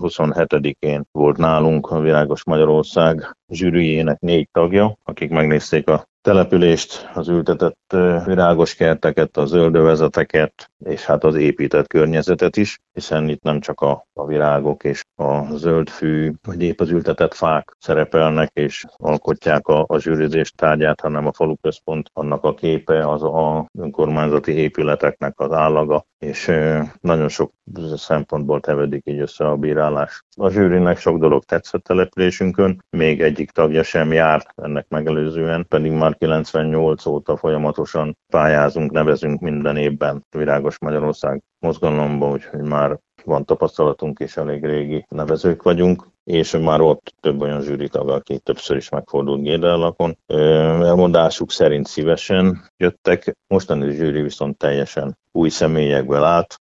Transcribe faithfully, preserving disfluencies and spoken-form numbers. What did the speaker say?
huszonhetedikén volt nálunk a Virágos Magyarország zsűrijének négy tagja, akik megnézték a települést, az ültetett virágos kerteket, a zöldövezeteket, és hát az épített környezetet is, hiszen itt nem csak a, a virágok és a zöld fű, vagy épp az ültetett fák szerepelnek és alkotják a, a zsűrizés tárgyát, hanem a faluközpont, annak a képe, az a önkormányzati épületeknek az állaga, és nagyon sok szempontból tevedik így össze a bírálás. A zsűrinek sok dolog tetszett településünkön, még egyik tagja sem járt ennek megelőzően, pedig már kilencvennyolc óta folyamatosan pályázunk, nevezünk minden évben Virágos Magyarország mozgalomba, úgyhogy már van tapasztalatunk, és elég régi nevezők vagyunk, és már ott több olyan zsűritag, aki többször is megfordult Gédellakon. Elmondásuk szerint szívesen jöttek, mostani zsűri viszont teljesen új személyekből állt,